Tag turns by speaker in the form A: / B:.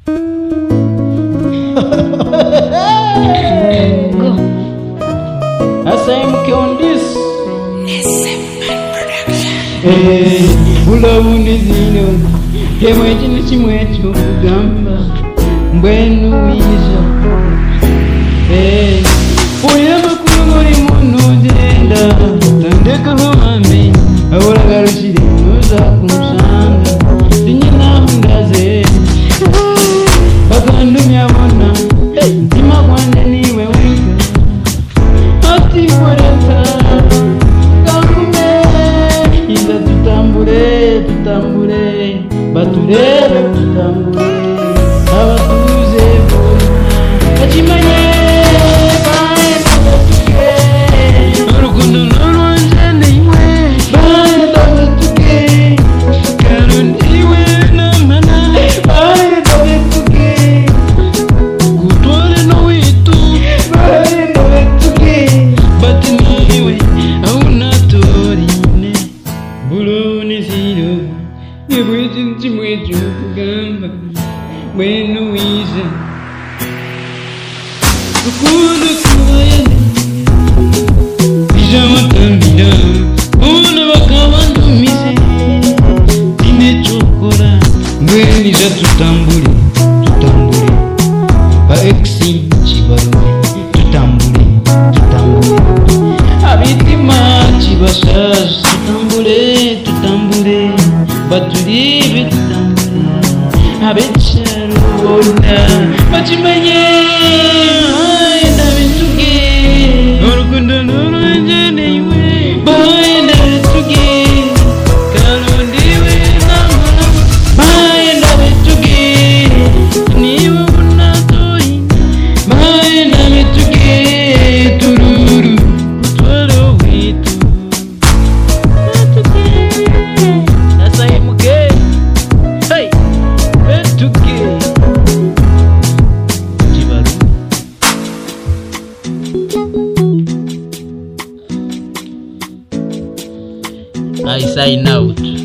A: SMK on this. Bulawundi zino yemwechi nichimwecho kugamba mbwenu wiza uyama kulunguri munu jenda tandeka homame awora garushire noza kumusanga dinyina hundaze bakandu myabona ntima kwande niwe wika ati koreta tutambure baturebe tutambure abatuze bachimanye urukundo n'urwanje niwe batuke karundiwe namana batuke gutware no witu batuke batiniwe auna torine buloni zero yebwechi nchimwecho kugamba mwenu wize rukundo kubayane ijamatambira ona bakabandumize tinechokora mweni ja tutambure ba exi chibarume tutambure abitima chibashaje tutambure baturibe tutambure abecharubona bachimanye ndabituge urukundo n'urwanje niwe ndabituge karundiwe namana ndabituge niwe unatoyi ndabituge tururu twaro witu I sign out.